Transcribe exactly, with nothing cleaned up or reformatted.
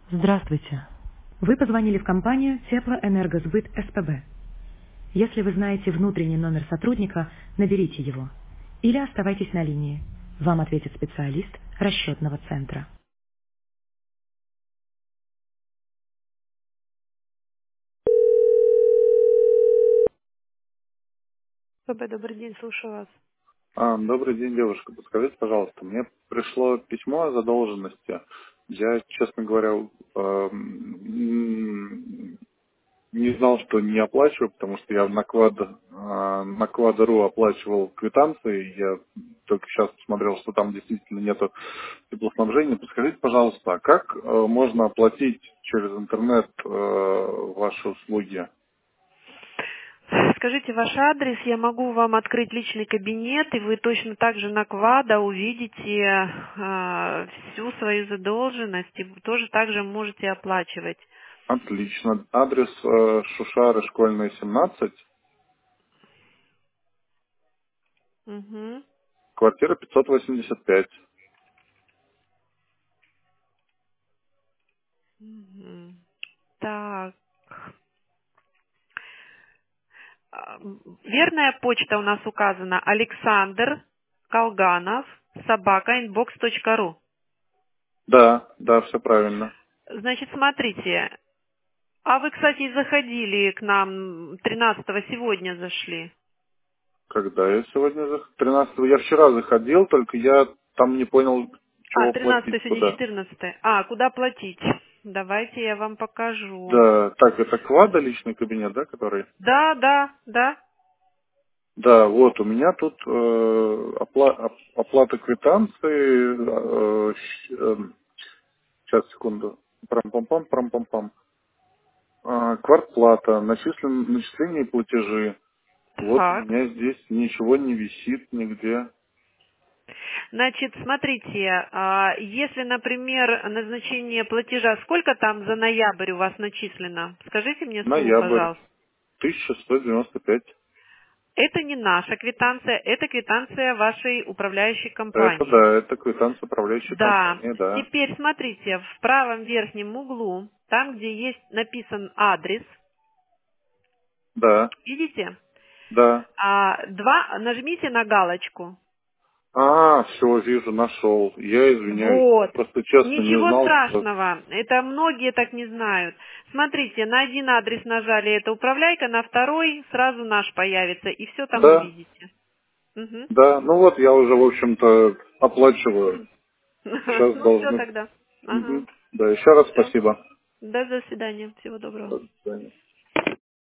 Здравствуйте. Вы позвонили в компанию Теплоэнергосбыт СПБ. Если вы знаете внутренний номер сотрудника, наберите его. Или оставайтесь на линии. Вам ответит специалист расчетного центра. СПБ, добрый день, слушаю вас. А, добрый день, девушка. Подскажите, пожалуйста, мне пришло письмо о задолженности. Я, честно говоря, эм, не знал, что не оплачиваю, потому что я на Квад, э, на Квад.ру оплачивал квитанции. Я только сейчас посмотрел, что там действительно нету теплоснабжения. Подскажите, пожалуйста, а как э, можно оплатить через интернет э, ваши услуги? Скажите ваш адрес, я могу вам открыть личный кабинет, и вы точно так же на Квада увидите э, всю свою задолженность, и вы тоже так же можете оплачивать. Отлично. Адрес э, Шушары, школьная, семнадцать. Мгм. Квартира пятьсот восемьдесят пять. Мгм. Так. А, Верная почта у нас указана Александр Колганов, собака инбокс точка ру. Да, да, все правильно. Значит, смотрите, а вы, кстати, заходили к нам тринадцатого сегодня зашли. Когда я сегодня зах... тринадцатого я вчера заходил, только я там не понял, А, чего тринадцатое, платить, сегодня куда. четырнадцатое. А, куда платить? Давайте я вам покажу. Да, так, это Квада, личный кабинет, да, который? Да, да, да. Да, вот, у меня тут э, опла- оп- оплата квитанции, э, щ- эм, сейчас, секунду, прам-пам-пам, прам-пам-пам. А, квартплата, начислен, начисление и платежи. Вот у Так. меня здесь ничего не висит нигде. Значит, смотрите, а, если, например, назначение платежа, сколько там за ноябрь у вас начислено? Скажите мне сумму, Ноябрь, пожалуйста. тысяча сто девяносто пять. Это не наша квитанция, это квитанция вашей управляющей Это компании. да, это квитанция управляющей Да. компании, да. Теперь смотрите, в правом верхнем углу, там, где есть написан адрес, Да, видите? да. А, два, нажмите на галочку. А, все, вижу, нашел. Я извиняюсь. Я Вот. просто честно не Ничего знал, что... страшного. Это многие так не знают. Смотрите, на один адрес нажали, это управляйка, на второй сразу наш появится, и все там Да, увидите. Мгм. да. Ну вот я уже, в общем-то, оплачиваю. Сейчас Ну все должны... тогда. Ага. Мгм. Да, еще раз Все. спасибо. До свидания. Всего доброго. До свидания.